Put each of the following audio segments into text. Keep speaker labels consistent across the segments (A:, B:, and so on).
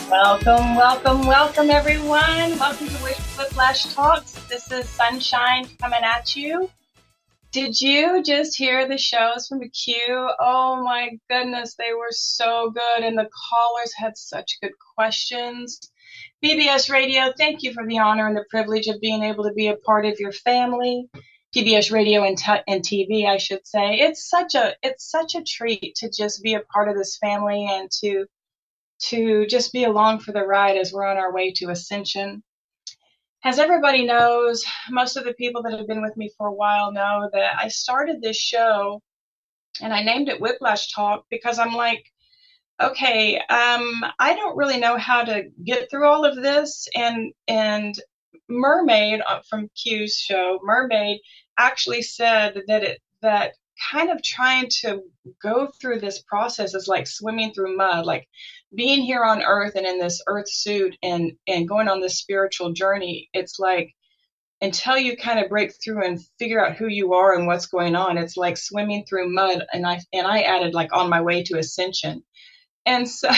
A: Welcome, welcome, welcome, everyone. Welcome to Whiplash Talks. This is Sunshine coming at you. Did you just hear the shows from Q? Oh my goodness, they were so good, and the callers had such good questions. PBS Radio, thank you for the honor and the privilege of being able to be a part of your family. PBS Radio and TV, I should say. It's such a treat to just be a part of this family and to just be along for the ride as we're on our way to ascension. As everybody knows, most of the people that have been with me for a while know that I started this show and I named it Whiplash Talk because I'm like, okay, I don't really know how to get through all of this. And Mermaid from Q's show, Mermaid, actually said that kind of trying to go through this process is like swimming through mud, like being here on earth and in this earth suit and going on this spiritual journey. It's like until you kind of break through and figure out who you are and what's going on, it's like swimming through mud. And I added like on my way to ascension. And so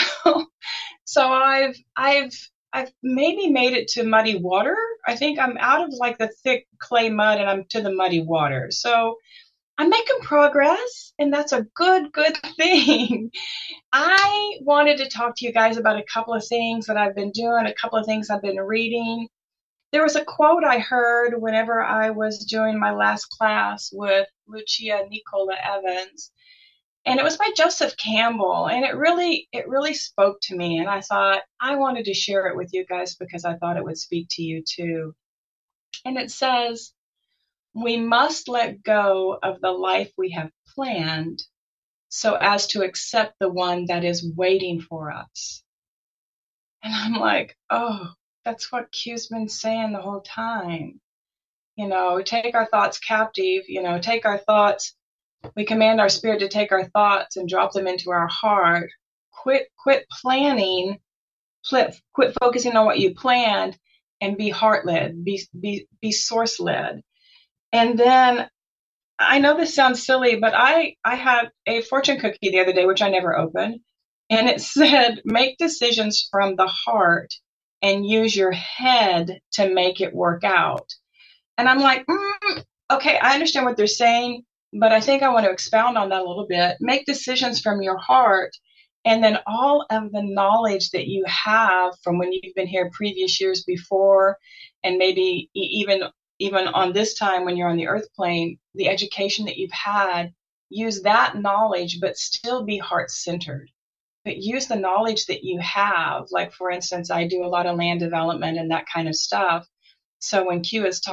A: I've maybe made it to muddy water. I think I'm out of like the thick clay mud and I'm to the muddy water. So I'm making progress, and that's a good thing. I wanted to talk to you guys about a couple of things that I've been doing, a couple of things I've been reading. There was a quote I heard whenever I was doing my last class with Lucia Nicola Evans, and it was by Joseph Campbell, and it really spoke to me, and I thought I wanted to share it with you guys because I thought it would speak to you too. And it says, "We must let go of the life we have planned so as to accept the one that is waiting for us." And I'm like, oh, that's what Q's been saying the whole time. Take our thoughts captive, take our thoughts. We command our spirit to take our thoughts and drop them into our heart. Quit planning, quit focusing on what you planned, and be heart-led, be source-led. And then, I know this sounds silly, but I had a fortune cookie the other day, which I never opened, and it said, make decisions from the heart and use your head to make it work out. And I'm like, okay, I understand what they're saying, but I think I want to expound on that a little bit. Make decisions from your heart, and then all of the knowledge that you have from when you've been here previous years before, and maybe even on this time when you're on the earth plane, the education that you've had, use that knowledge, but still be heart-centered. But use the knowledge that you have. Like, for instance, I do a lot of land development and that kind of stuff. So when Q is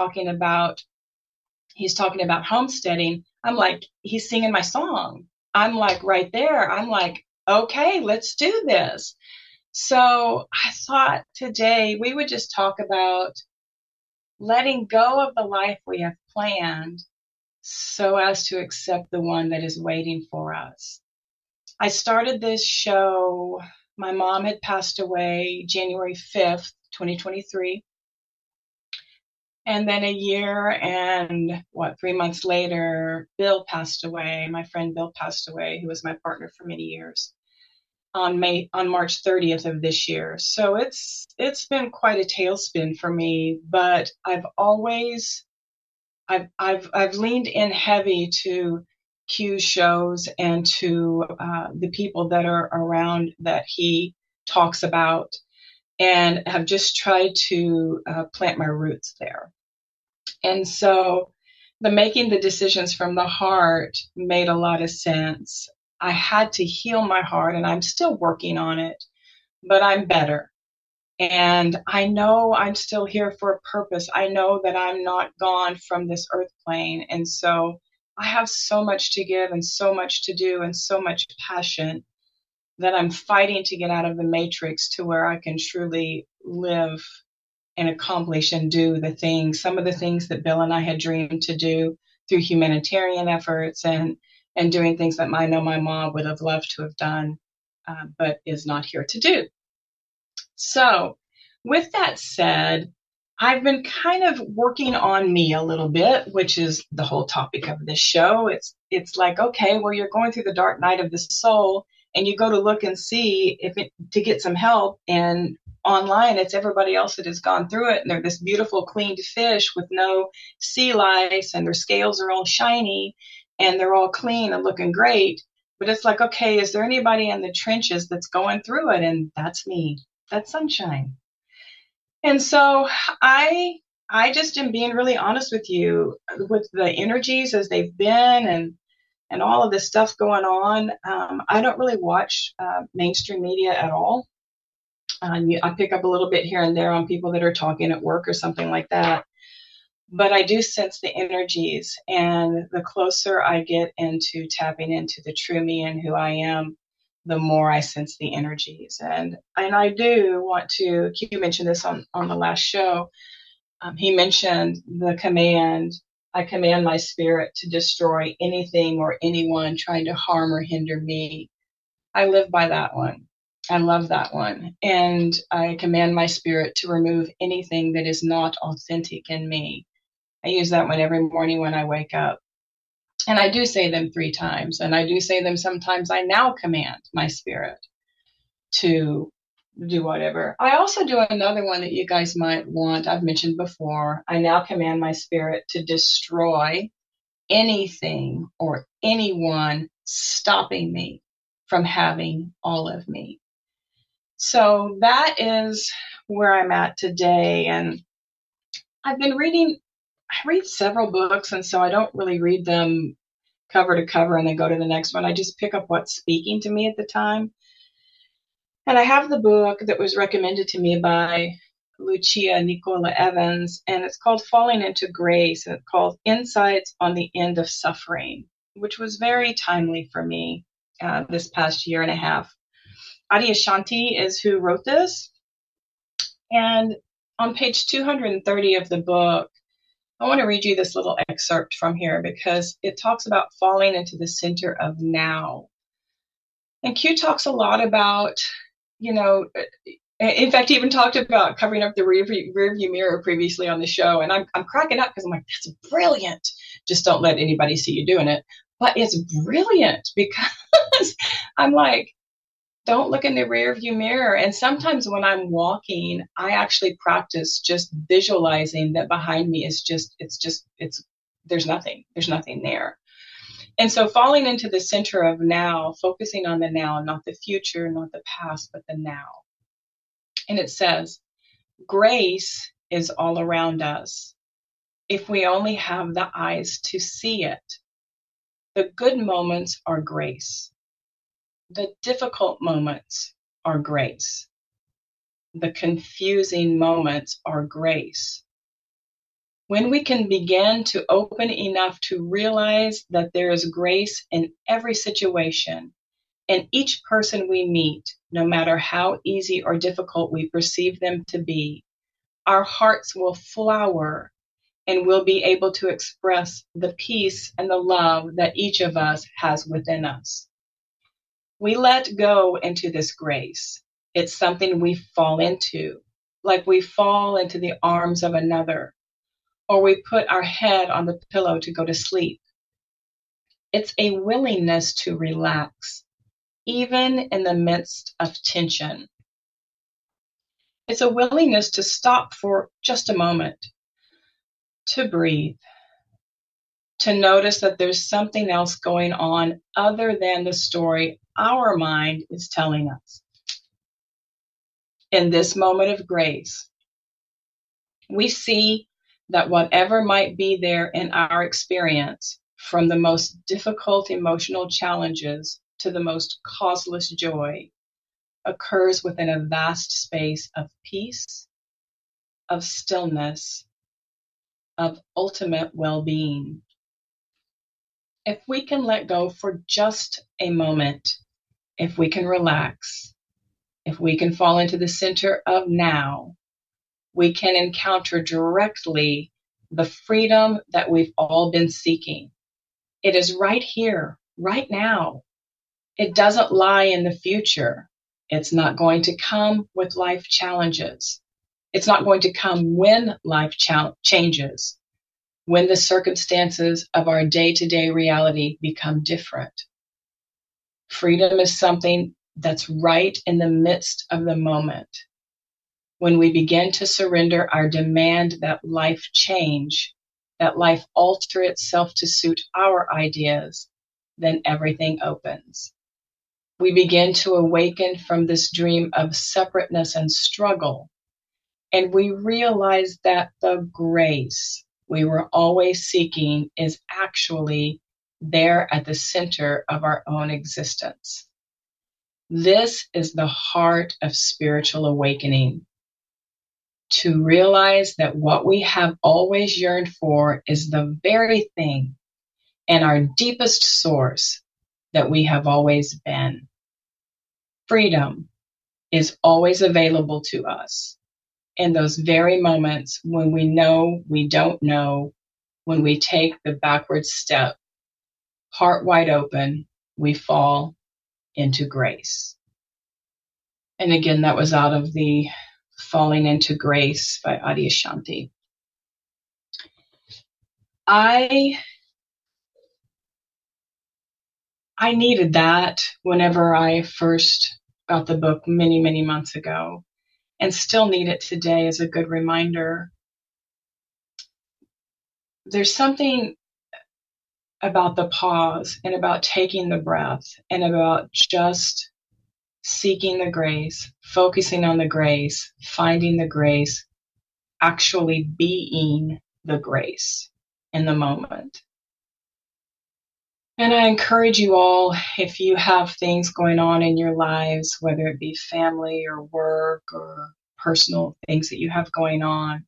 A: he's talking about homesteading, I'm like, he's singing my song. I'm like right there. I'm like, okay, let's do this. So I thought today we would just talk about letting go of the life we have planned so as to accept the one that is waiting for us. I started this show, my mom had passed away January 5th, 2023. And then a year and 3 months later, Bill passed away. My friend Bill passed away, who was my partner for many years, on March 30th of this year. So it's been quite a tailspin for me, but I've leaned in heavy to Q's shows and to the people that are around that he talks about, and have just tried to plant my roots there. And so making the decisions from the heart made a lot of sense. I had to heal my heart, and I'm still working on it, but I'm better. And I know I'm still here for a purpose. I know that I'm not gone from this earth plane. And so I have so much to give and so much to do and so much passion that I'm fighting to get out of the matrix to where I can truly live and accomplish and do some of the things that Bill and I had dreamed to do through humanitarian efforts and doing things that I know my mom would have loved to have done, but is not here to do. So with that said, I've been kind of working on me a little bit, which is the whole topic of this show. It's like, okay, well, you're going through the dark night of the soul, and you go to look and see to get some help, and online it's everybody else that has gone through it, and they're this beautiful cleaned fish with no sea lice, and their scales are all shiny, and they're all clean and looking great. But it's like, okay, is there anybody in the trenches that's going through it? And that's me. That's Sunshine. And so I just am being really honest with you with the energies as they've been, and all of this stuff going on. I don't really watch mainstream media at all. I pick up a little bit here and there on people that are talking at work or something like that. But I do sense the energies, and the closer I get into tapping into the true me and who I am, the more I sense the energies. And I do want to, Q mentioned this on the last show. He mentioned the command, I command my spirit to destroy anything or anyone trying to harm or hinder me. I live by that one. I love that one. And I command my spirit to remove anything that is not authentic in me. I use that one every morning when I wake up. And I do say them 3 times. And I do say them sometimes. I now command my spirit to do whatever. I also do another one that you guys might want. I've mentioned before. I now command my spirit to destroy anything or anyone stopping me from having all of me. So that is where I'm at today. And I've been I read several books, and so I don't really read them cover to cover and then go to the next one. I just pick up what's speaking to me at the time. And I have the book that was recommended to me by Lucia Nicola Evans, and it's called Falling into Grace, and it's called Insights on the End of Suffering, which was very timely for me this past year and a half. Adyashanti is who wrote this. And on page 230 of the book, I want to read you this little excerpt from here because it talks about falling into the center of now. And Q talks a lot about, in fact, he even talked about covering up the rearview mirror previously on the show. And I'm cracking up because I'm like, that's brilliant. Just don't let anybody see you doing it. But it's brilliant because I'm like, don't look in the rearview mirror. And sometimes when I'm walking, I actually practice just visualizing that behind me is there's nothing there. And so falling into the center of now, focusing on the now, not the future, not the past, but the now. And it says, grace is all around us if we only have the eyes to see it. The good moments are grace. The difficult moments are grace. The confusing moments are grace. When we can begin to open enough to realize that there is grace in every situation, and each person we meet, no matter how easy or difficult we perceive them to be, our hearts will flower and we'll be able to express the peace and the love that each of us has within us. We let go into this grace. It's something we fall into, like we fall into the arms of another, or we put our head on the pillow to go to sleep. It's a willingness to relax, even in the midst of tension. It's a willingness to stop for just a moment, to breathe, to notice that there's something else going on other than the story our mind is telling us. In this moment of grace, we see that whatever might be there in our experience, from the most difficult emotional challenges to the most causeless joy, occurs within a vast space of peace, of stillness, of ultimate well-being. If we can let go for just a moment, if we can relax, if we can fall into the center of now, we can encounter directly the freedom that we've all been seeking. It is right here, right now. It doesn't lie in the future. It's not going to come with life challenges. It's not going to come when life changes, when the circumstances of our day-to-day reality become different. Freedom is something that's right in the midst of the moment. When we begin to surrender our demand that life change, that life alter itself to suit our ideas, then everything opens. We begin to awaken from this dream of separateness and struggle, and we realize that the grace we were always seeking is actually there at the center of our own existence. This is the heart of spiritual awakening. To realize that what we have always yearned for is the very thing and our deepest source that we have always been. Freedom is always available to us in those very moments when we know we don't know, when we take the backward step, heart wide open, we fall into grace. And again, that was out of the Falling into Grace by Adyashanti. I needed that whenever I first got the book many, many months ago, and still need it today as a good reminder. There's something about the pause and about taking the breath and about just seeking the grace, focusing on the grace, finding the grace, actually being the grace in the moment. And I encourage you all, if you have things going on in your lives, whether it be family or work or personal things that you have going on,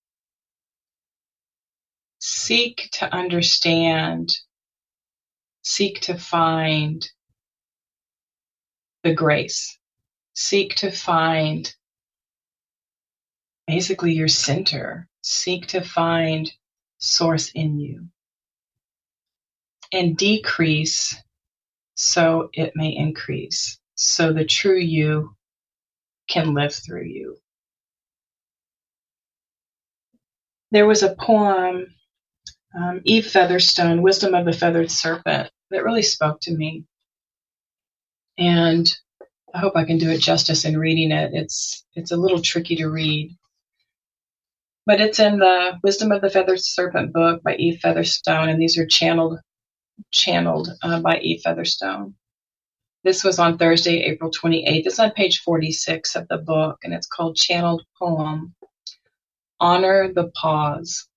A: seek to understand, seek to find the grace. Seek to find basically your center. Seek to find source in you. And decrease so it may increase. So the true you can live through you. There was a poem, Eve Featherstone, Wisdom of the Feathered Serpent, that really spoke to me. And I hope I can do it justice in reading it. It's a little tricky to read. But it's in the Wisdom of the Feathered Serpent book by Eve Featherstone, and these are channeled by Eve Featherstone. This was on Thursday, April 28th. It's on page 46 of the book, and it's called Channeled Poem, Honor the Pause.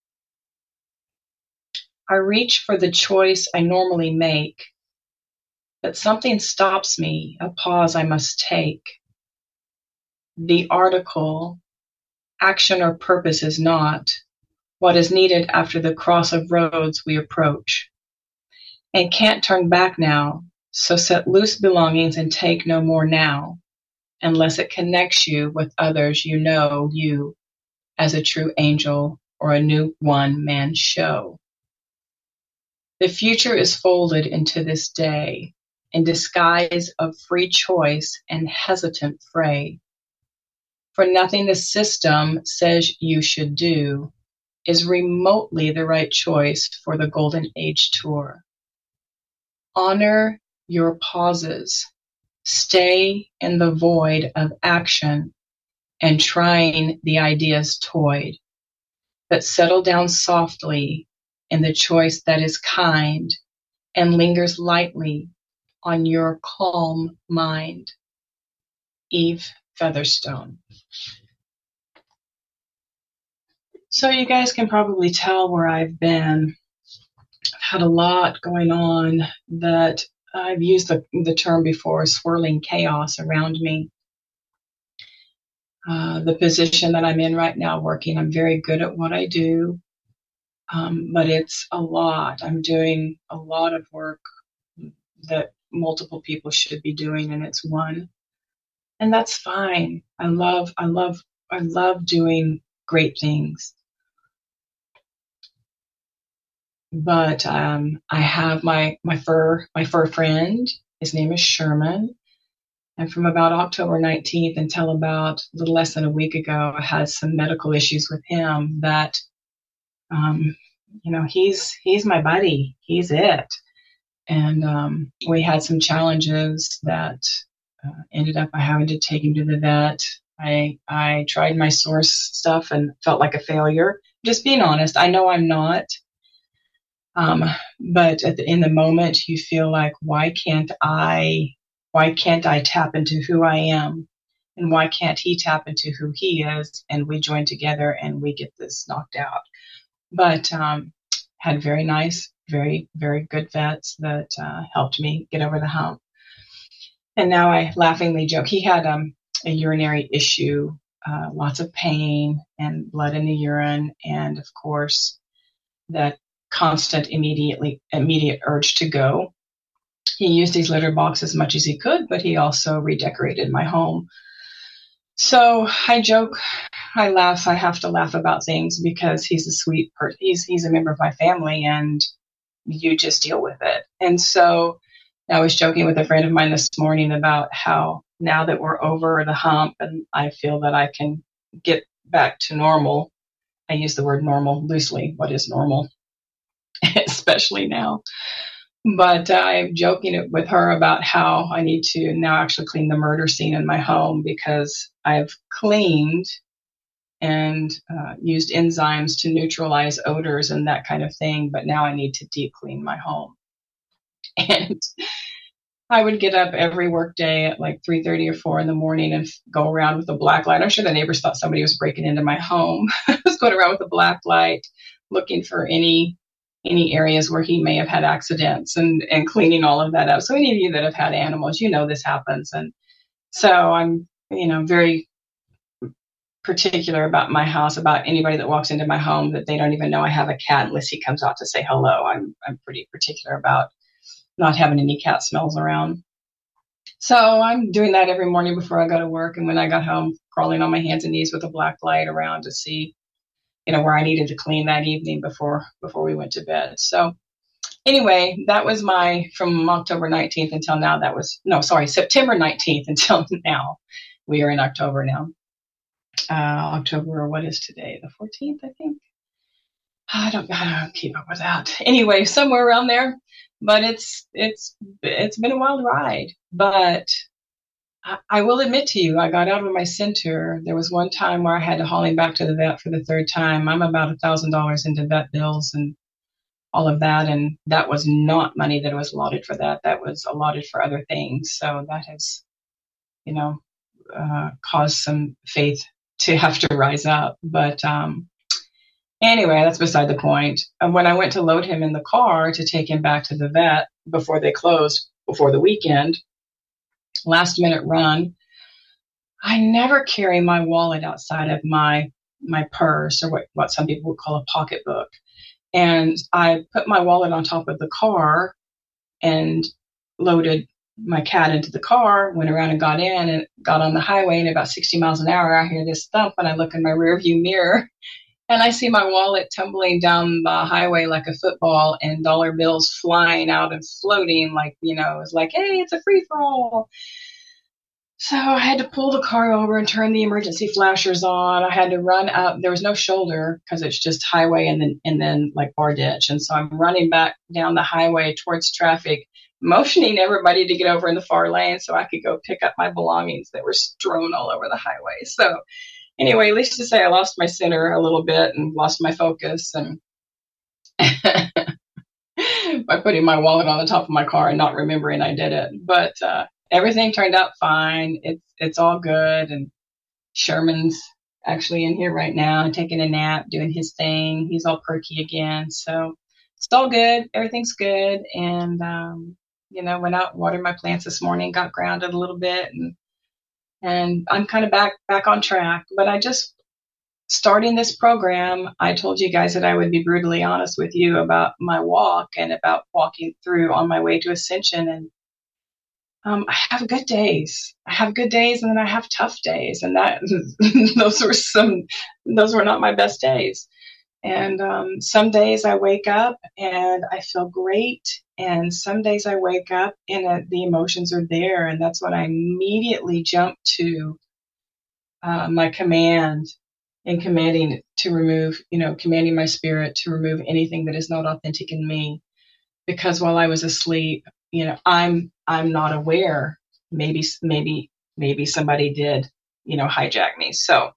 A: I reach for the choice I normally make, but something stops me, a pause I must take. The article, action or purpose is not what is needed after the cross of roads we approach, and can't turn back now, so set loose belongings and take no more now, unless it connects you with others you know you as a true angel or a new one-man show. The future is folded into this day, in disguise of free choice and hesitant fray. For nothing the system says you should do is remotely the right choice for the Golden Age tour. Honor your pauses. Stay in the void of action and trying the ideas toyed, but settle down softly in the choice that is kind and lingers lightly on your calm mind. Eve Featherstone. So you guys can probably tell where I've been. I've had a lot going on that I've used the term before, swirling chaos around me. The position that I'm in right now working, I'm very good at what I do, but it's a lot. I'm doing a lot of work that multiple people should be doing, and it's one. And that's fine. I love doing great things. But I have my fur friend. His name is Sherman. And from about October 19th until about a little less than a week ago, I had some medical issues with him that, he's my buddy. He's it. And we had some challenges that ended up having to take him to the vet. I tried my source stuff and felt like a failure. Just being honest, I know I'm not. Um, but in the moment, you feel like, why can't I? Why can't I tap into who I am? And why can't he tap into who he is? And we join together and we get this knocked out. But had very nice, very, very good vets that helped me get over the hump. And now I laughingly joke, he had a urinary issue, lots of pain and blood in the urine. And of course, that constant immediate urge to go. He used his litter box as much as he could, but he also redecorated my home. So I joke, I laugh, I have to laugh about things because he's a sweet person. He's a member of my family and you just deal with it. And so I was joking with a friend of mine this morning about how now that we're over the hump and I feel that I can get back to normal. I use the word normal loosely. What is normal? Especially now. But I'm joking with her about how I need to now actually clean the murder scene in my home because I've cleaned and used enzymes to neutralize odors and that kind of thing. But now I need to deep clean my home. And I would get up every work day at like 3:30 or 4 in the morning and go around with a black light. I'm sure the neighbors thought somebody was breaking into my home. I was going around with a black light looking for any areas where he may have had accidents and cleaning all of that up. So any of you that have had animals, you know this happens. And so I'm, very particular about my house, about anybody that walks into my home that they don't even know I have a cat unless he comes out to say hello. I'm pretty particular about not having any cat smells around. So I'm doing that every morning before I go to work. And when I got home, crawling on my hands and knees with a black light around to see, where I needed to clean that evening before we went to bed. So anyway, that was from October 19th until now. September 19th until now. We are in October now. October, what is today? The 14th, I think. I don't keep up with that. Anyway, somewhere around there. But it's been a wild ride. But I will admit to you, I got out of my center. There was one time where I had to haul him back to the vet for the third time. I'm about $1,000 into vet bills and all of that. And that was not money that was allotted for that. That was allotted for other things. So that has, caused some faith to have to rise up. But anyway, that's beside the point. And when I went to load him in the car to take him back to the vet before they closed, before the weekend, last minute run, I never carry my wallet outside of my purse, or what some people would call a pocketbook. And I put my wallet on top of the car and loaded my cat into the car, went around and got in and got on the highway. And about 60 miles an hour, I hear this thump and I look in my rearview mirror and I see my wallet tumbling down the highway like a football and dollar bills flying out and floating like, it's like, hey, it's a free for all. So I had to pull the car over and turn the emergency flashers on. I had to run up. There was no shoulder because it's just highway and then like bar ditch. And so I'm running back down the highway towards traffic, motioning everybody to get over in the far lane so I could go pick up my belongings that were strewn all over the highway. So anyway, at least to say I lost my center a little bit and lost my focus and by putting my wallet on the top of my car and not remembering I did it. But everything turned out fine. It's all good. And Sherman's actually in here right now, taking a nap, doing his thing. He's all perky again. So it's all good. Everything's good. And, went out and watered my plants this morning, got grounded a little bit and I'm kind of back on track. But I just starting this program, I told you guys that I would be brutally honest with you about my walk and about walking through on my way to ascension. And I have good days. I have good days, and then I have tough days, and that those were not my best days. And some days I wake up and I feel great, and some days I wake up and the emotions are there, and that's when I immediately jump to my command and commanding to remove, commanding my spirit to remove anything that is not authentic in me. because while I was asleep, I'm not aware. Maybe somebody did, hijack me. So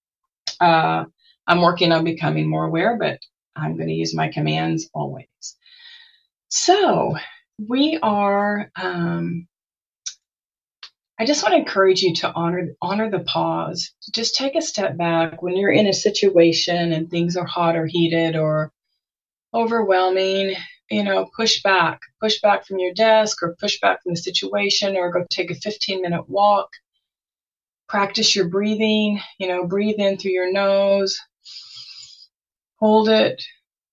A: I'm working on becoming more aware, but I'm going to use my commands always. So we are. I just want to encourage you to honor the pause. Just take a step back when you're in a situation and things are hot or heated or overwhelming. Push back from your desk, or push back from the situation, or go take a 15-minute walk. Practice your breathing. Breathe in through your nose, hold it,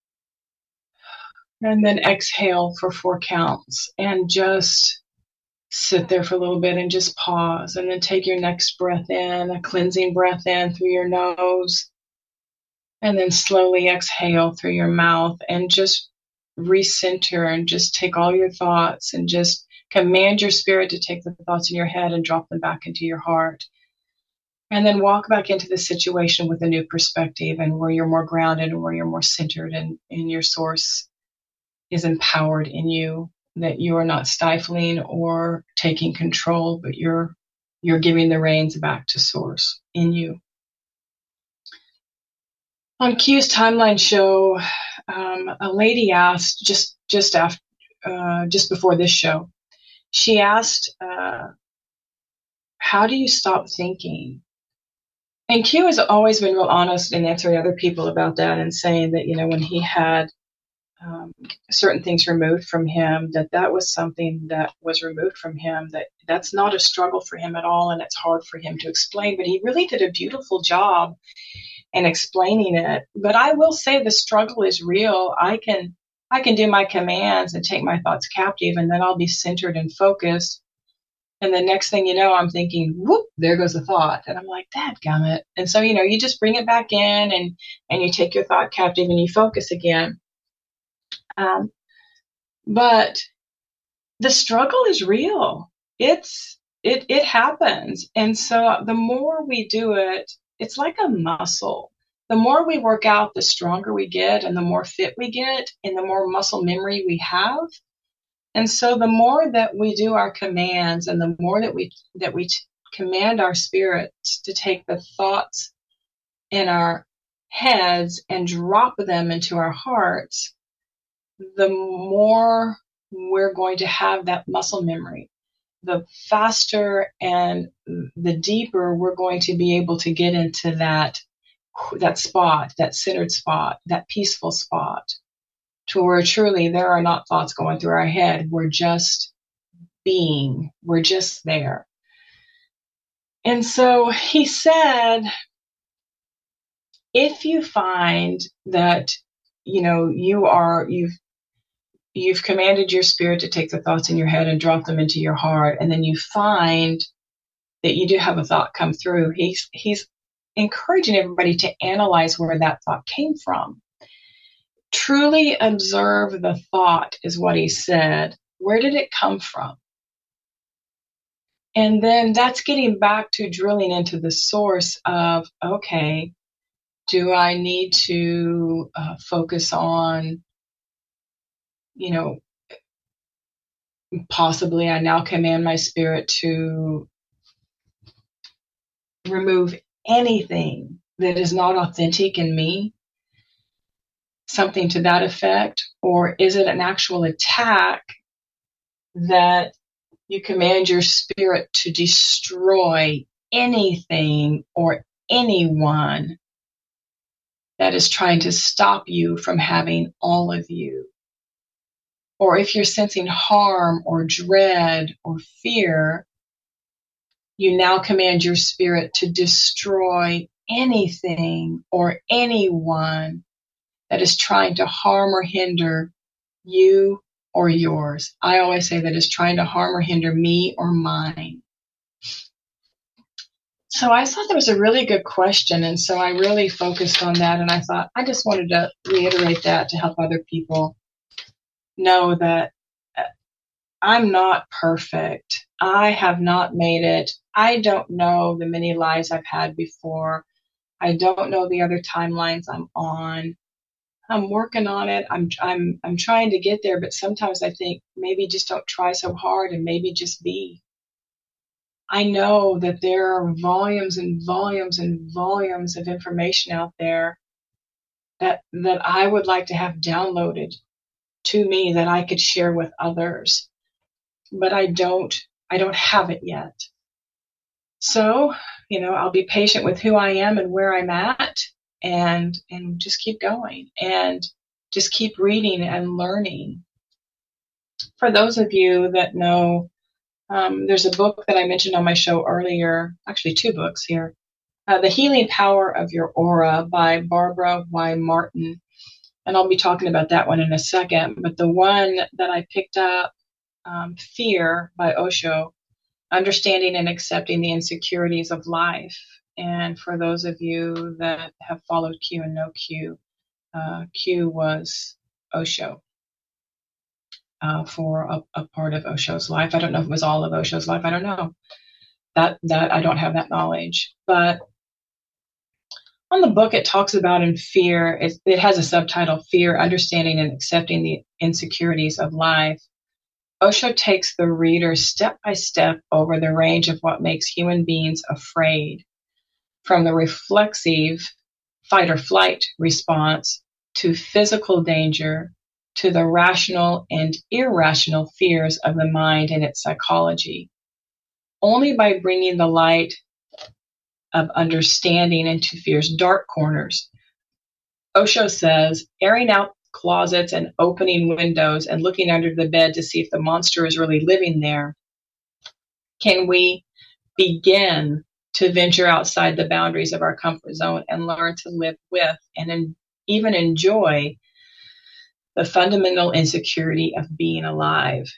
A: and then exhale for 4 counts, and just sit there for a little bit and just pause, and then take your next breath in, a cleansing breath in through your nose, and then slowly exhale through your mouth, and just recenter and just take all your thoughts and just command your spirit to take the thoughts in your head and drop them back into your heart. And then walk back into the situation with a new perspective, and where you're more grounded and where you're more centered, and your source is empowered in you, that you are not stifling or taking control, but you're giving the reins back to source in you. On Q's Timeline show, a lady asked just before this show, she asked, how do you stop thinking? And Q has always been real honest in answering other people about that, and saying that, when he had certain things removed from him, that was something that was removed from him, that's not a struggle for him at all, and it's hard for him to explain, but he really did a beautiful job in explaining it. But I will say the struggle is real. I can do my commands and take my thoughts captive, and then I'll be centered and focused. And the next thing you know, I'm thinking, whoop, there goes the thought. And I'm like, dadgummit. And so, you just bring it back in, and you take your thought captive and you focus again. But the struggle is real. It happens. And so the more we do it, it's like a muscle. The more we work out, the stronger we get, and the more fit we get, and the more muscle memory we have. And so the more that we do our commands, and the more that we command our spirits to take the thoughts in our heads and drop them into our hearts, the more we're going to have that muscle memory. The faster and the deeper we're going to be able to get into that spot, that centered spot, that peaceful spot, to where truly there are not thoughts going through our head. We're just being. We're just there. And so he said, if you find that, you've commanded your spirit to take the thoughts in your head and drop them into your heart, and then you find that you do have a thought come through, he's encouraging everybody to analyze where that thought came from. Truly observe the thought, is what he said. Where did it come from? And then that's getting back to drilling into the source of, okay, do I need to focus on, possibly I now command my spirit to remove anything that is not authentic in me, something to that effect? Or is it an actual attack that you command your spirit to destroy anything or anyone that is trying to stop you from having all of you? Or if you're sensing harm or dread or fear, you now command your spirit to destroy anything or anyone that is trying to harm or hinder you or yours. I always say that is trying to harm or hinder me or mine. So I thought that was a really good question. And so I really focused on that. And I thought I just wanted to reiterate that to help other people know that I'm not perfect. I have not made it. I don't know the many lives I've had before. I don't know the other timelines I'm on. I'm working on it. I'm trying to get there, but sometimes I think maybe just don't try so hard and maybe just be. I know that there are volumes and volumes and volumes of information out there that I would like to have downloaded to me that I could share with others, but I don't have it yet. So, I'll be patient with who I am and where I'm at and just keep going and just keep reading and learning. For those of you that know, there's a book that I mentioned on my show earlier, actually two books here. The Healing Power of Your Aura by Barbara Y. Martin. And I'll be talking about that one in a second. But the one that I picked up, Fear by Osho, Understanding and Accepting the Insecurities of Life. And for those of you that have followed Q and know Q, Q was Osho for a part of Osho's life. I don't know if it was all of Osho's life. I don't know. That I don't have that knowledge. But on the book, it talks about in Fear, it has a subtitle, Fear, Understanding and Accepting the Insecurities of Life. Osho takes the reader step by step over the range of what makes human beings afraid, from the reflexive fight or flight response to physical danger to the rational and irrational fears of the mind and its psychology. Only by bringing the light of understanding into fear's dark corners, Osho says, airing out closets and opening windows and looking under the bed to see if the monster is really living there, can we begin to venture outside the boundaries of our comfort zone and learn to live with and even enjoy the fundamental insecurity of being alive.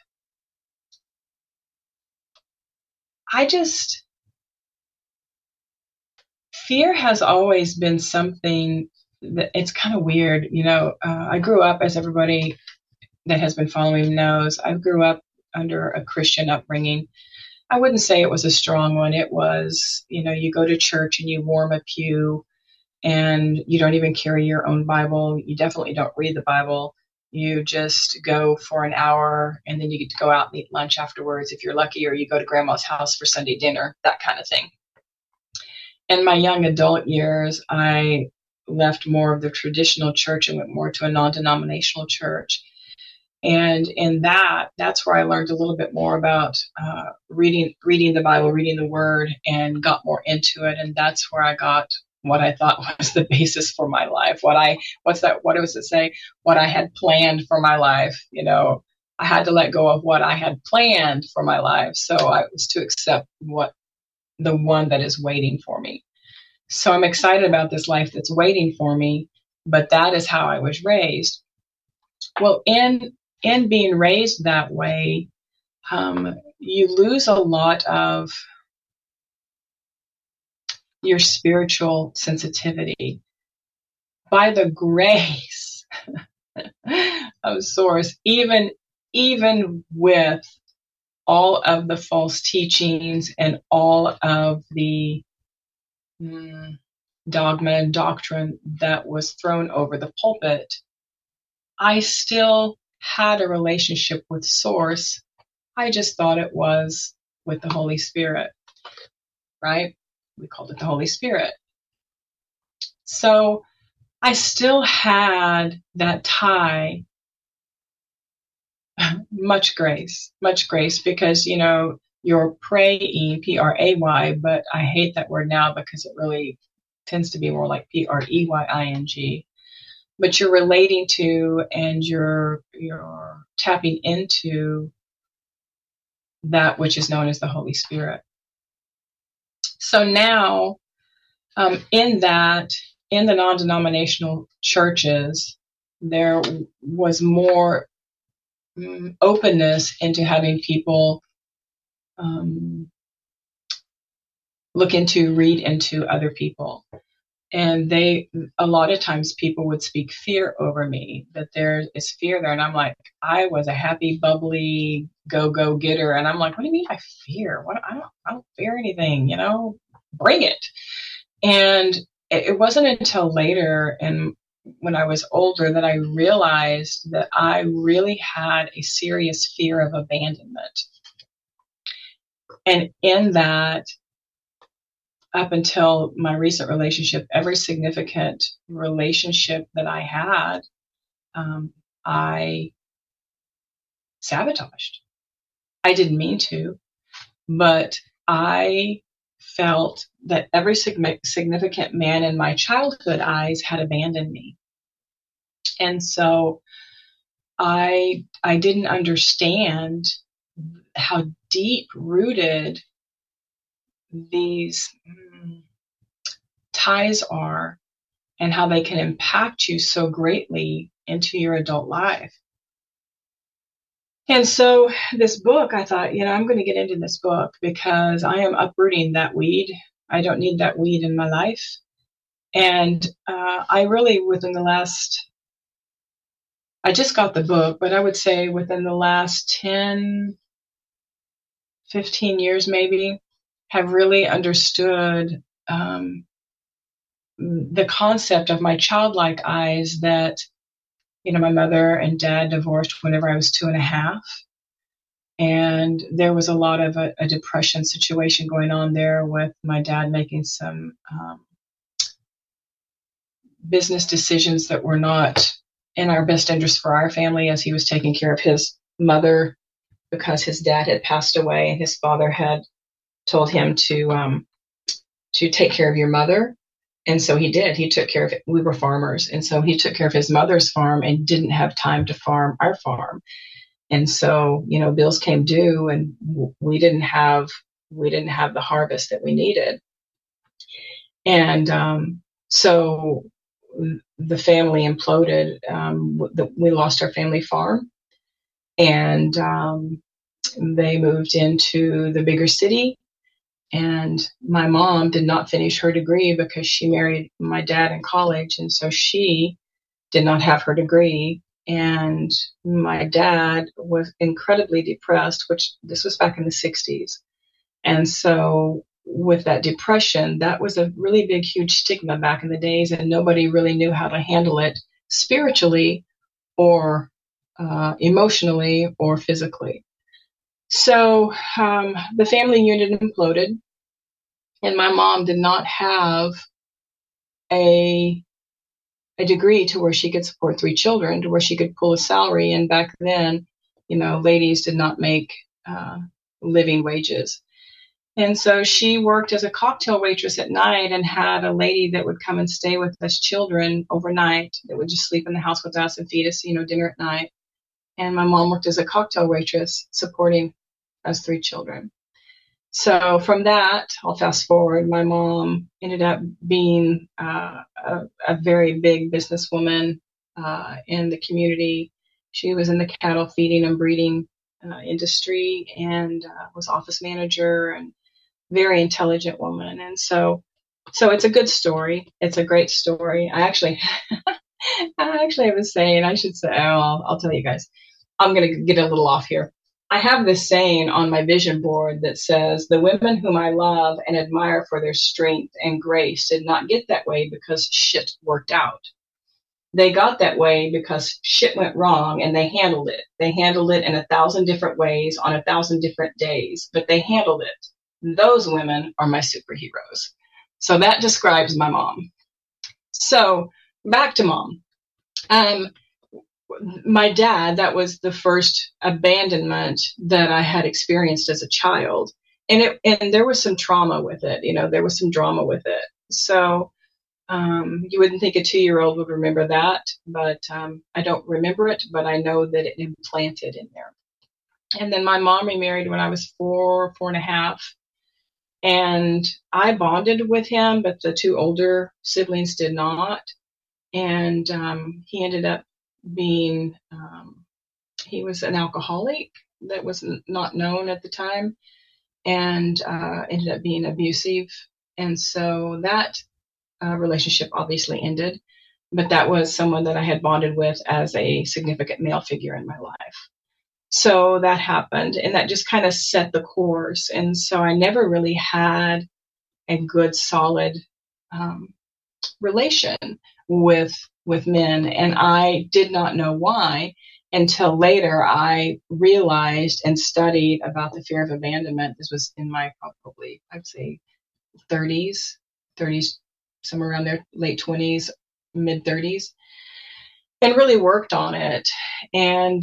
A: Fear has always been something that it's kind of weird. I grew up, as everybody that has been following me knows, I grew up under a Christian upbringing. I wouldn't say it was a strong one. It was, you go to church and you warm a pew and you don't even carry your own Bible. You definitely don't read the Bible. You just go for an hour and then you get to go out and eat lunch afterwards if you're lucky, or you go to grandma's house for Sunday dinner, that kind of thing. In my young adult years, I left more of the traditional church and went more to a non-denominational church. And in that's where I learned a little bit more about reading the Bible, reading the Word, and got more into it. And that's where I got what I thought was the basis for my life. What does it say? What I had planned for my life. I had to let go of what I had planned for my life. So I was to accept the one that is waiting for me. So I'm excited about this life that's waiting for me, but that is how I was raised. Well, in being raised that way, you lose a lot of your spiritual sensitivity. By the grace of Source, even with all of the false teachings and all of the dogma and doctrine that was thrown over the pulpit, I still had a relationship with Source. I just thought it was with the Holy Spirit, right? We called it the Holy Spirit. So I still had that tie. Much grace, because, you're praying, P-R-A-Y, but I hate that word now because it really tends to be more like P-R-E-Y-I-N-G. But you're relating to and you're tapping into that which is known as the Holy Spirit. So now, in the non-denominational churches, there was more openness into having people read into other people. And a lot of times people would speak fear over me, that there is fear there. And I'm like, I was a happy, bubbly, go getter. And I'm like, what do you mean by fear? I don't fear anything, bring it. And it wasn't until later in when I was older that I realized that I really had a serious fear of abandonment. And in that, up until my recent relationship, every significant relationship that I had, I sabotaged. I didn't mean to, but I felt that every significant man in my childhood eyes had abandoned me. And so I didn't understand how deep rooted these ties are and how they can impact you so greatly into your adult life. And so this book, I thought, I'm going to get into this book because I am uprooting that weed. I don't need that weed in my life. And I really, I just got the book, but I would say within the last 10, 15 years maybe, have really understood the concept of my childlike eyes that, my mother and dad divorced whenever I was 2.5. And there was a lot of a depression situation going on there with my dad making some business decisions that were not in our best interest for our family, as he was taking care of his mother because his dad had passed away and his father had told him to take care of your mother. And so he did. He took care of it. We were farmers. And so he took care of his mother's farm and didn't have time to farm our farm. And so, bills came due and we didn't have the harvest that we needed. And so the family imploded. We lost our family farm, and they moved into the bigger city. And my mom did not finish her degree because she married my dad in college. And so she did not have her degree. And my dad was incredibly depressed, which this was back in the 60s. And so with that depression, that was a really big, huge stigma back in the days. And nobody really knew how to handle it spiritually or emotionally or physically. So the family unit imploded, and my mom did not have a degree to where she could support 3 children, to where she could pull a salary. And back then, ladies did not make living wages. And so she worked as a cocktail waitress at night and had a lady that would come and stay with us children overnight that would just sleep in the house with us and feed us, dinner at night. And my mom worked as a cocktail waitress supporting us 3 children. So from that, I'll fast forward. My mom ended up being a very big businesswoman in the community. She was in the cattle feeding and breeding industry and was office manager, and very intelligent woman. And so it's a good story. It's a great story. I actually was saying, I should say, I'll tell you guys. I'm going to get a little off here. I have this saying on my vision board that says, the women whom I love and admire for their strength and grace did not get that way because shit worked out. They got that way because shit went wrong and they handled it. They handled it in 1,000 different ways on 1,000 different days, but they handled it. Those women are my superheroes. So that describes my mom. So back to mom. My dad, that was the first abandonment that I had experienced as a child. And there was some trauma with it. There was some drama with it. So you wouldn't think a 2-year-old would remember that, but I don't remember it, but I know that it implanted in there. And then my mom remarried when I was 4.5. And I bonded with him, but the 2 older siblings did not. And he ended up being, he was an alcoholic that was not known at the time, and ended up being abusive. And so that relationship obviously ended, but that was someone that I had bonded with as a significant male figure in my life. So that happened, and that just kind of set the course. And so I never really had a good, solid relation with men, and I did not know why until later I realized and studied about the fear of abandonment. This was in my probably, I'd say, 30s, somewhere around there, late 20s, mid 30s, and really worked on it. And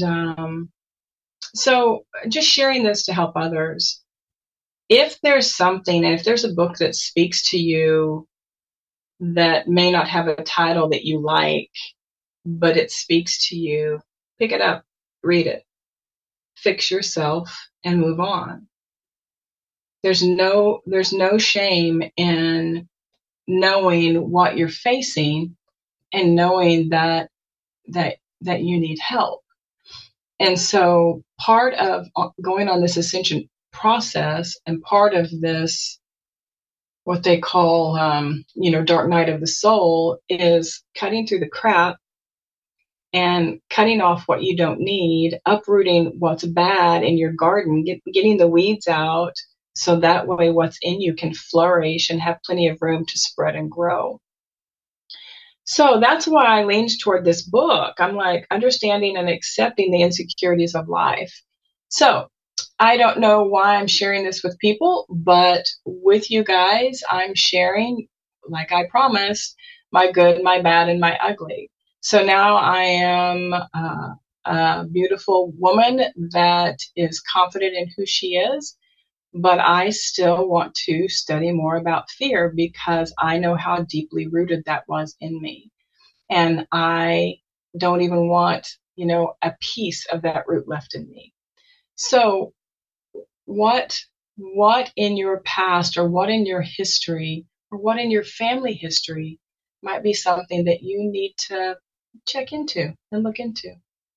A: so just sharing this to help others. If there's something, and if there's a book that speaks to you that may not have a title that you like, but it speaks to you, pick it up, read it, fix yourself, and move on. There's no shame in knowing what you're facing and knowing that you need help. And so part of going on this ascension process, and part of this, what they call, dark night of the soul, is cutting through the crap and cutting off what you don't need, uprooting what's bad in your garden, getting the weeds out, so that way what's in you can flourish and have plenty of room to spread and grow. So that's why I leaned toward this book. I'm like, understanding and accepting the insecurities of life. So I don't know why I'm sharing this with people, but with you guys, I'm sharing, like I promised, my good, my bad, and my ugly. So now I am a beautiful woman that is confident in who she is, but I still want to study more about fear because I know how deeply rooted that was in me. And I don't even want, a piece of that root left in me. So what in your past, or what in your history, or what in your family history might be something that you need to check into and look into?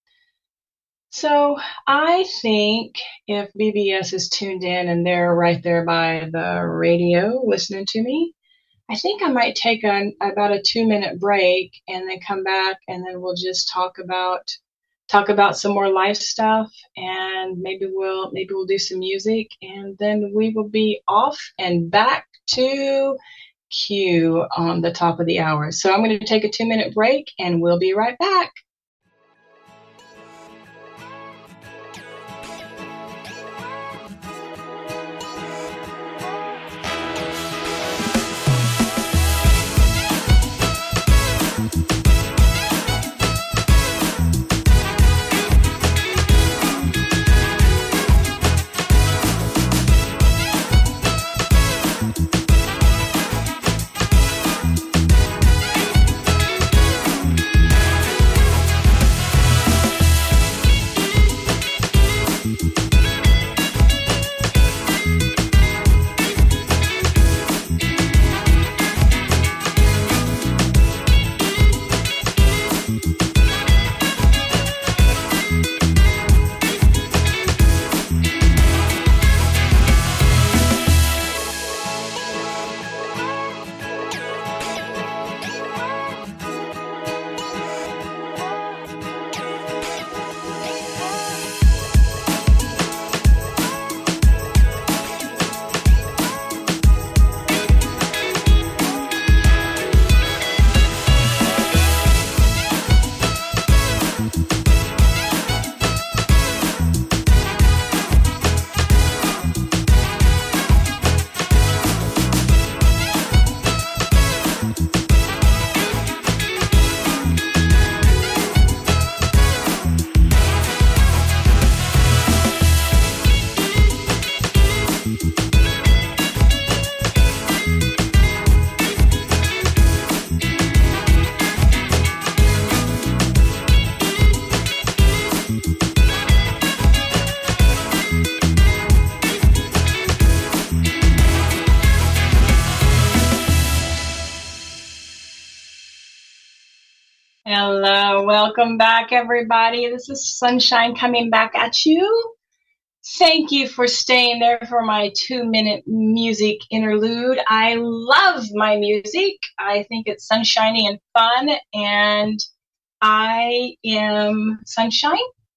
A: So I think if BBS is tuned in and they're right there by the radio listening to me, I think I might take about a 2-minute break and then come back, and then we'll just talk about some more life stuff, and maybe we'll do some music, and then we will be off and back to Q on the top of the hour. So I'm going to take a 2-minute break, and we'll be right back. Hello, welcome back, everybody. This is Sunshine coming back at you. Thank you for staying there for my 2-minute music interlude. I love my music. I think it's sunshiny and fun, and I am Sunshine,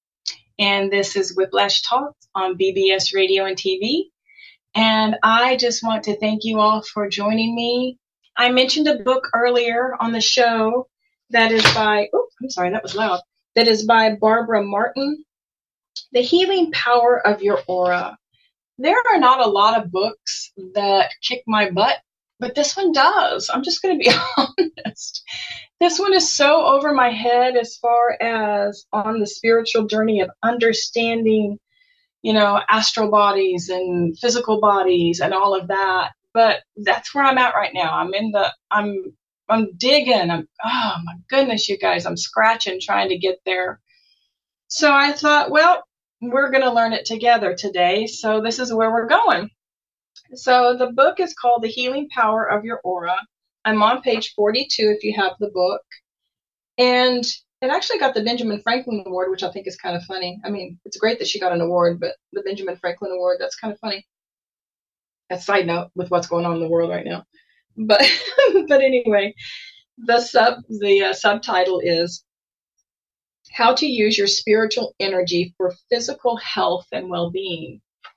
A: and this is Whiplash Talk on BBS Radio and TV. And I just want to thank you all for joining me. I mentioned a book earlier on the show, that is by, oh, I'm sorry, that was loud. That is by Barbara Martin. The Healing Power of Your Aura. There are not a lot of books that kick my butt, but this one does. I'm just going to be honest. This one is so over my head as far as on the spiritual journey of understanding, astral bodies and physical bodies and all of that. But that's where I'm at right now. I'm digging. Oh my goodness, you guys, I'm scratching trying to get there. So I thought, well, we're going to learn it together today. So this is where we're going. So the book is called The Healing Power of Your Aura. I'm on page 42 if you have the book. And it actually got the Benjamin Franklin Award, which I think is kind of funny. I mean, it's great that she got an award, but the Benjamin Franklin Award, that's kind of funny. A side note with what's going on in the world right now. But but anyway, the subtitle is How to Use Your Spiritual Energy for Physical Health and Well-Being.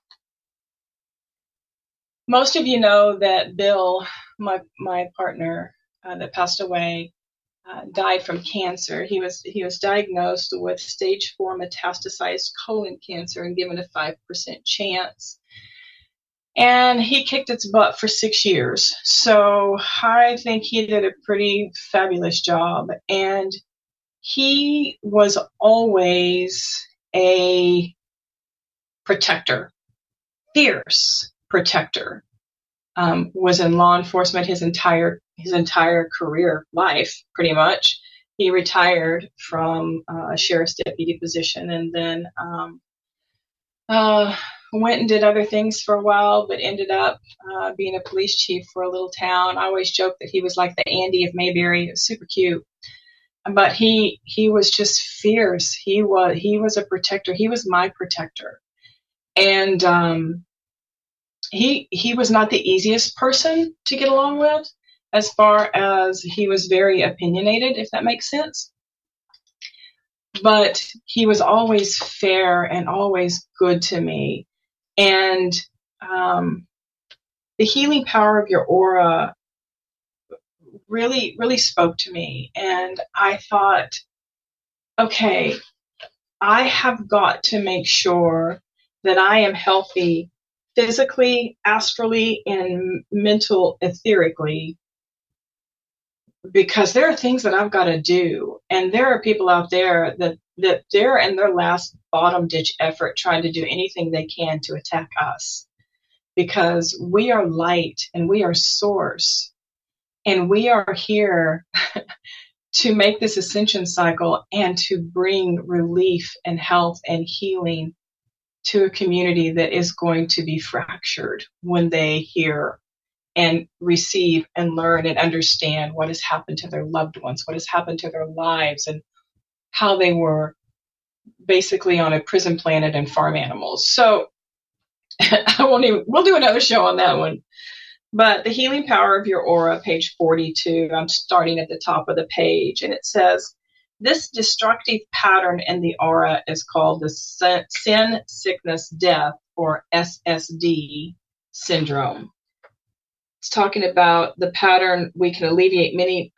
A: Most of you know that Bill, my partner that passed away, died from cancer. He was diagnosed with stage 4 metastasized colon cancer and given a 5% chance. And he kicked its butt for 6 years. So I think he did a pretty fabulous job. And he was always a protector, fierce protector. Was in law enforcement his entire career life, pretty much. He retired from a sheriff's deputy position and then went and did other things for a while, but ended up being a police chief for a little town. I always joke that he was like the Andy of Mayberry. It was super cute. But he was just fierce. He was a protector. He was my protector. And he was not the easiest person to get along with, as far as he was very opinionated, if that makes sense. But he was always fair and always good to me. And the healing power of your aura really, really spoke to me. And I thought, okay, I have got to make sure that I am healthy physically, astrally, and mental etherically, because there are things that I've got to do. And there are people out there that they're in their last bottom ditch effort trying to do anything they can to attack us, because we are light and we are source, and we are here to make this ascension cycle and to bring relief and health and healing to a community that is going to be fractured when they hear and receive and learn and understand what has happened to their loved ones, what has happened to their lives, and how they were basically on a prison planet and farm animals. So we'll do another show on that one. But The Healing Power of Your Aura, page 42, I'm starting at the top of the page, and it says, this destructive pattern in the aura is called the sin, sickness, death, or SSD syndrome. It's talking about the pattern. We can alleviate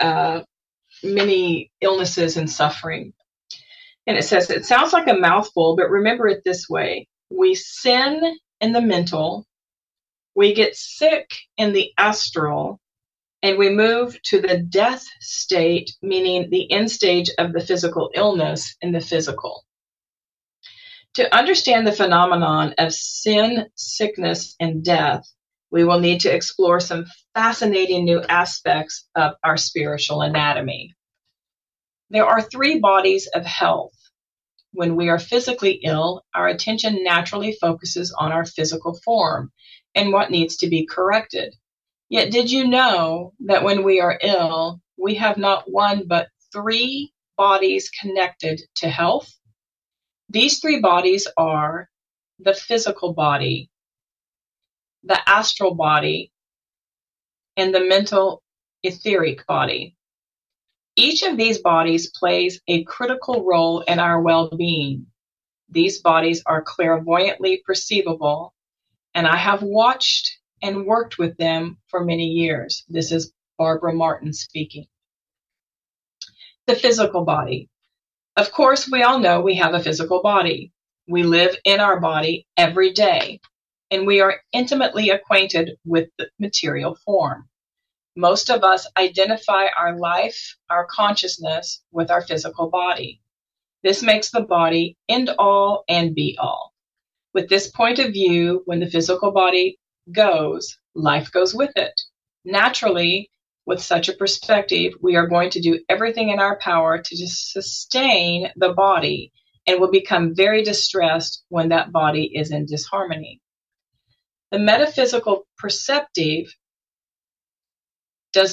A: many illnesses and suffering. And it says, it sounds like a mouthful, but remember it this way. We sin in the mental, we get sick in the astral, and we move to the death state, meaning the end stage of the physical illness in the physical. To understand the phenomenon of sin, sickness, and death, we will need to explore some fascinating new aspects of our spiritual anatomy. There are 3 bodies of health. When we are physically ill, our attention naturally focuses on our physical form and what needs to be corrected. Yet did you know that when we are ill, we have not 1 but 3 bodies connected to health? These 3 bodies are the physical body, the astral body, and the mental etheric body. Each of these bodies plays a critical role in our well-being. These bodies are clairvoyantly perceivable, and I have watched and worked with them for many years. This is Barbara Martin speaking. The physical body. Of course, we all know we have a physical body. We live in our body every day, and we are intimately acquainted with the material form. Most of us identify our life, our consciousness, with our physical body. This makes the body end all and be all. With this point of view, when the physical body goes, life goes with it. Naturally, with such a perspective, we are going to do everything in our power to just sustain the body and will become very distressed when that body is in disharmony. The metaphysical perspective does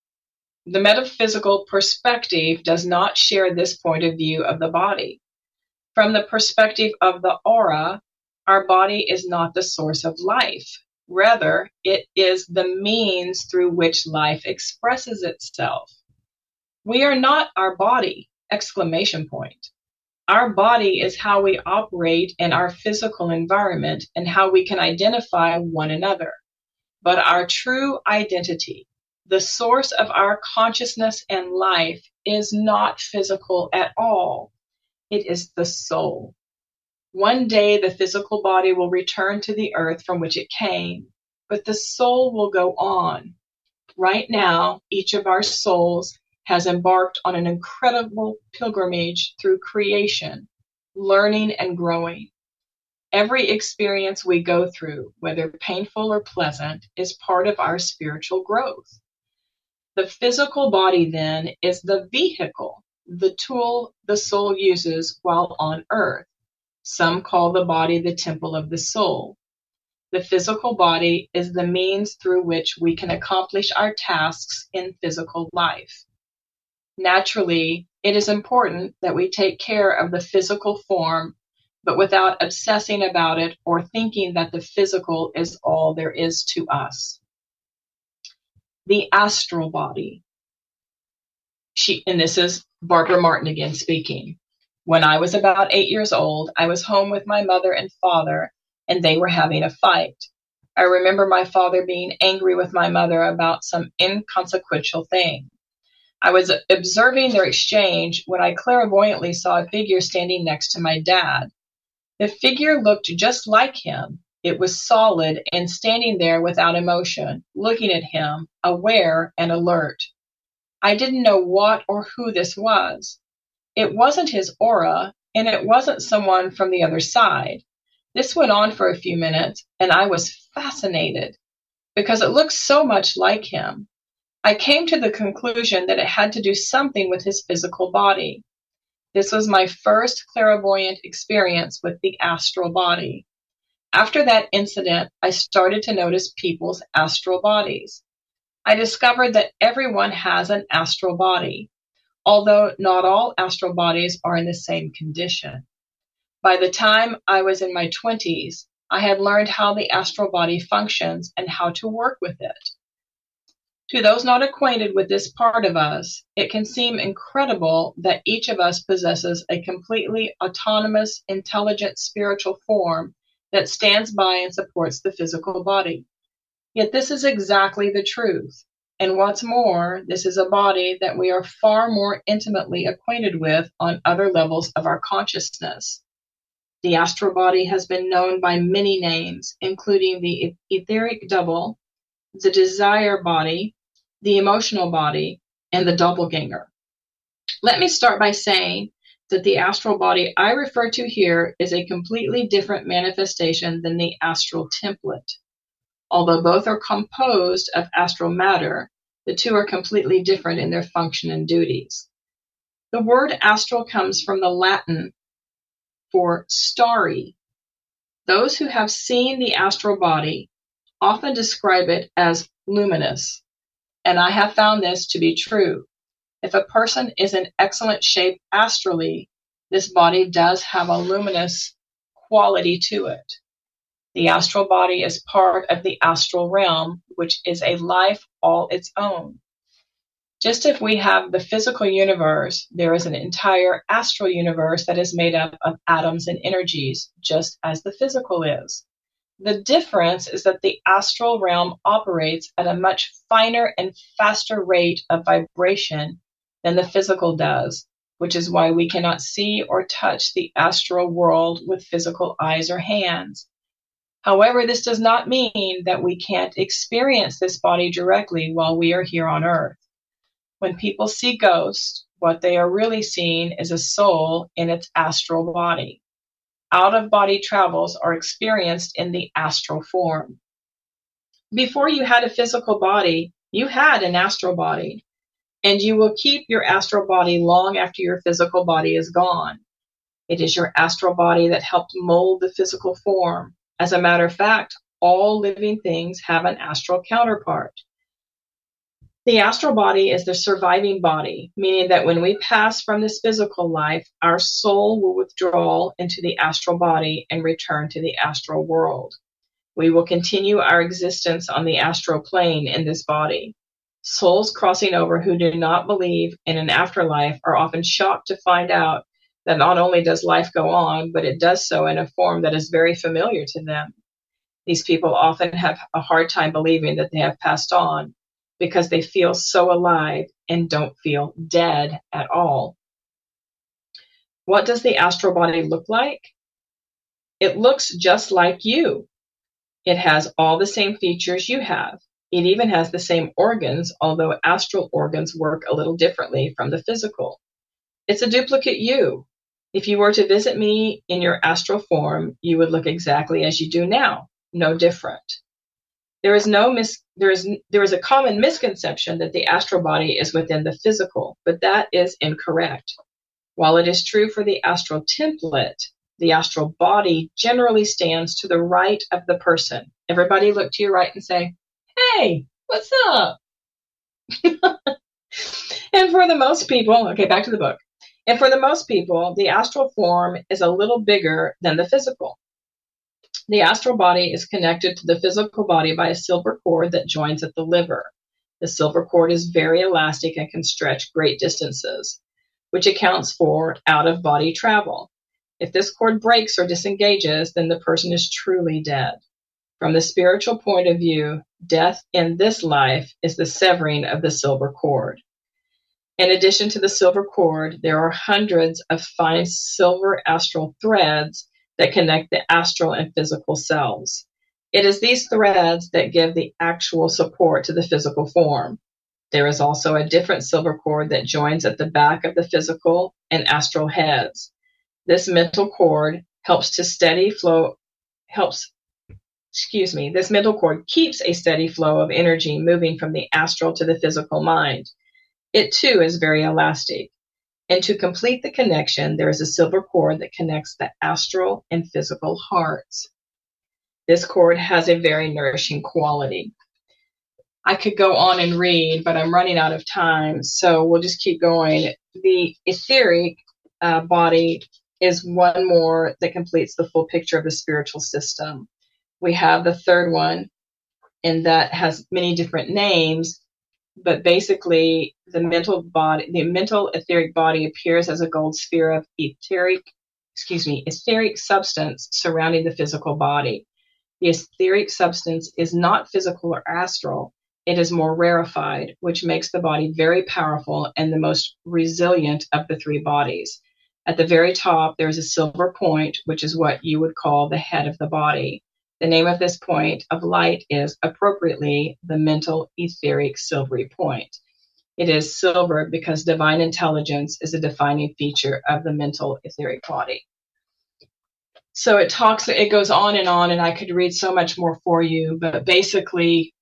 A: not share this point of view of the body. From the perspective of the aura, our body is not the source of life. Rather, it is the means through which life expresses itself. We are not our body! Exclamation point. Our body is how we operate in our physical environment and how we can identify one another. But our true identity, the source of our consciousness and life, is not physical at all. It is the soul. One day the physical body will return to the earth from which it came, but the soul will go on. Right now, each of our souls has embarked on an incredible pilgrimage through creation, learning and growing. Every experience we go through, whether painful or pleasant, is part of our spiritual growth. The physical body, then, is the vehicle, the tool the soul uses while on earth. Some call the body the temple of the soul. The physical body is the means through which we can accomplish our tasks in physical life. Naturally, it is important that we take care of the physical form, but without obsessing about it or thinking that the physical is all there is to us. The astral body. And this is Barbara Martin again speaking. When I was about 8 years old, I was home with my mother and father, and they were having a fight. I remember my father being angry with my mother about some inconsequential thing. I was observing their exchange when I clairvoyantly saw a figure standing next to my dad. The figure looked just like him. It was solid and standing there without emotion, looking at him, aware and alert. I didn't know what or who this was. It wasn't his aura, and it wasn't someone from the other side. This went on for a few minutes, and I was fascinated because it looked so much like him. I came to the conclusion that it had to do something with his physical body. This was my first clairvoyant experience with the astral body. After that incident, I started to notice people's astral bodies. I discovered that everyone has an astral body, although not all astral bodies are in the same condition. By the time I was in my 20s, I had learned how the astral body functions and how to work with it. To those not acquainted with this part of us, it can seem incredible that each of us possesses a completely autonomous, intelligent spiritual form that stands by and supports the physical body. Yet this is exactly the truth. And what's more, this is a body that we are far more intimately acquainted with on other levels of our consciousness. The astral body has been known by many names, including the etheric double, the desire body, the emotional body, and the doppelganger. Let me start by saying that the astral body I refer to here is a completely different manifestation than the astral template. Although both are composed of astral matter, the two are completely different in their function and duties. The word astral comes from the Latin for starry. Those who have seen the astral body often describe it as luminous, and I have found this to be true. If a person is in excellent shape astrally, this body does have a luminous quality to it. The astral body is part of the astral realm, which is a life all its own. Just as we have the physical universe, there is an entire astral universe that is made up of atoms and energies, just as the physical is. The difference is that the astral realm operates at a much finer and faster rate of vibration than the physical does, which is why we cannot see or touch the astral world with physical eyes or hands. However, this does not mean that we can't experience this body directly while we are here on earth. When people see ghosts, what they are really seeing is a soul in its astral body. Out-of-body travels are experienced in the astral form. Before you had a physical body, you had an astral body, and you will keep your astral body long after your physical body is gone. It is your astral body that helped mold the physical form. As a matter of fact, all living things have an astral counterpart. The astral body is the surviving body, meaning that when we pass from this physical life, our soul will withdraw into the astral body and return to the astral world. We will continue our existence on the astral plane in this body. Souls crossing over who do not believe in an afterlife are often shocked to find out that not only does life go on, but it does so in a form that is very familiar to them. These people often have a hard time believing that they have passed on, because they feel so alive and don't feel dead at all. What does the astral body look like? It looks just like you. It has all the same features you have. It even has the same organs, although astral organs work a little differently from the physical. It's a duplicate you. If you were to visit me in your astral form, you would look exactly as you do now, no different. There is a common misconception that the astral body is within the physical, but that is incorrect. While it is true for the astral template, the astral body generally stands to the right of the person. Everybody look to your right and say, "Hey, what's up?" And for the most people, okay, back to the book. And for the most people, the astral form is a little bigger than the physical. The astral body is connected to the physical body by a silver cord that joins at the liver. The silver cord is very elastic and can stretch great distances, which accounts for out-of-body travel. If this cord breaks or disengages, then the person is truly dead. From the spiritual point of view, death in this life is the severing of the silver cord. In addition to the silver cord, there are hundreds of fine silver astral threads that connect the astral and physical selves. It is these threads that give the actual support to the physical form. There is also a different silver cord that joins at the back of the physical and astral heads. This mental cord this mental cord keeps a steady flow of energy moving from the astral to the physical mind. It too is very elastic. And to complete the connection, there is a silver cord that connects the astral and physical hearts. This cord has a very nourishing quality. I could go on and read, but I'm running out of time, so we'll just keep going. The etheric body is one more that completes the full picture of the spiritual system. We have the third one, and that has many different names. But basically, the mental etheric body appears as a gold sphere of etheric substance surrounding the physical body. The etheric substance is not physical or astral. It is more rarefied, which makes the body very powerful and the most resilient of the three bodies. At the very top, there is a silver point, which is what you would call the head of the body. The name of this point of light is appropriately the mental etheric silvery point. It is silver because divine intelligence is a defining feature of the mental etheric body. So it goes on, and I could read so much more for you, but basically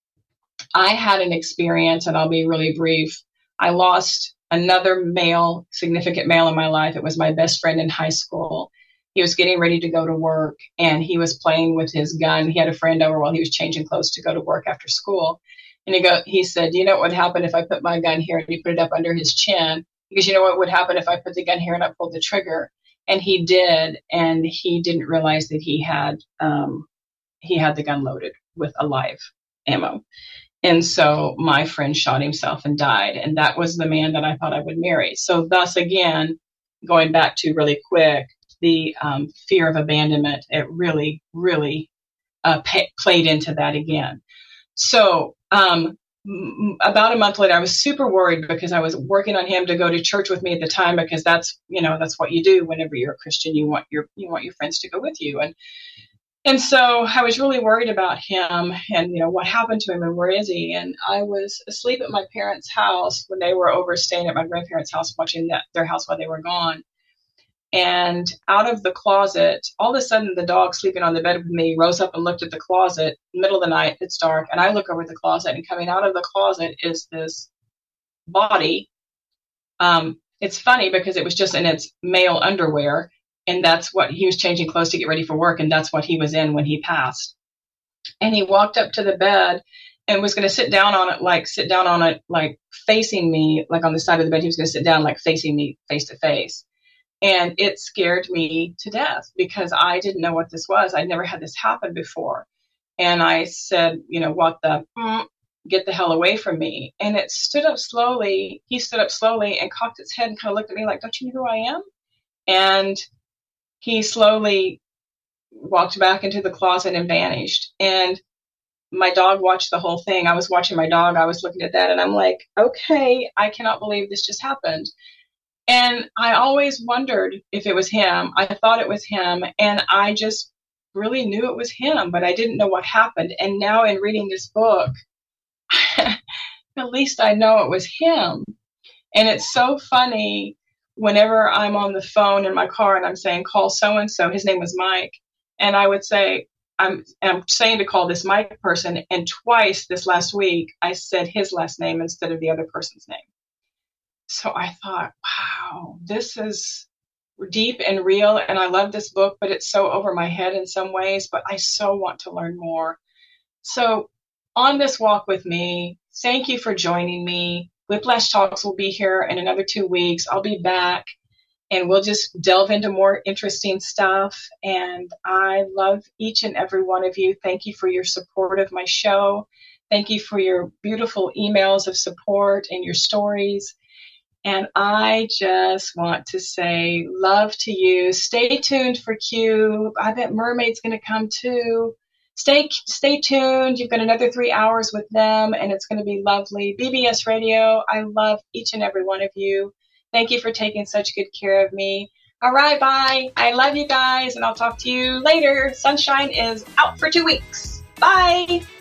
A: I had an experience, and I'll be really brief. I lost another significant male in my life. It was my best friend in high school. He was getting ready to go to work, and he was playing with his gun. He had a friend over while he was changing clothes to go to work after school. And he said, "You know what would happen if I put my gun here?" And he put it up under his chin. Because you know what would happen if I put the gun here and I pulled the trigger? And he did, and he didn't realize that he had the gun loaded with a live ammo. And so my friend shot himself and died. And that was the man that I thought I would marry. So thus, again, going back to really quick, the fear of abandonment, it really, really played into that again. So about a month later, I was super worried because I was working on him to go to church with me at the time, because that's, that's what you do whenever you're a Christian. You want your friends to go with you. And so I was really worried about him and, what happened to him and where is he? And I was asleep at my parents' house when they were over staying at my grandparents' house, watching their house while they were gone. And out of the closet, all of a sudden, the dog sleeping on the bed with me rose up and looked at the closet, middle of the night, it's dark. And I look over the closet, and coming out of the closet is this body. It's funny because it was just in its male underwear. And that's what he was changing clothes to get ready for work. And that's what he was in when he passed. And he walked up to the bed and was going to sit down on it, like facing me, like on the side of the bed. He was going to sit down, like facing me face to face. And it scared me to death because I didn't know what this was. I'd never had this happen before. And I said, what the, get the hell away from me. And it stood up slowly. He stood up slowly and cocked its head and kind of looked at me like, don't you know who I am? And he slowly walked back into the closet and vanished. And my dog watched the whole thing. I was watching my dog. I was looking at that and I'm like, okay, I cannot believe this just happened. And I always wondered if it was him. I thought it was him. And I just really knew it was him, but I didn't know what happened. And now in reading this book, at least I know it was him. And it's so funny. Whenever I'm on the phone in my car and I'm saying, call so-and-so, his name was Mike. And I would say, I'm saying to call this Mike person. And twice this last week, I said his last name instead of the other person's name. So I thought, wow, this is deep and real. And I love this book, but it's so over my head in some ways, but I so want to learn more. So on this walk with me, thank you for joining me. Whiplash Talks will be here in another 2 weeks. I'll be back and we'll just delve into more interesting stuff. And I love each and every one of you. Thank you for your support of my show. Thank you for your beautiful emails of support and your stories. And I just want to say love to you. Stay tuned for Q. I bet Mermaid's going to come too. Stay tuned. You've got another 3 hours with them, and it's going to be lovely. BBS Radio, I love each and every one of you. Thank you for taking such good care of me. All right, bye. I love you guys, and I'll talk to you later. Sunshine is out for 2 weeks. Bye.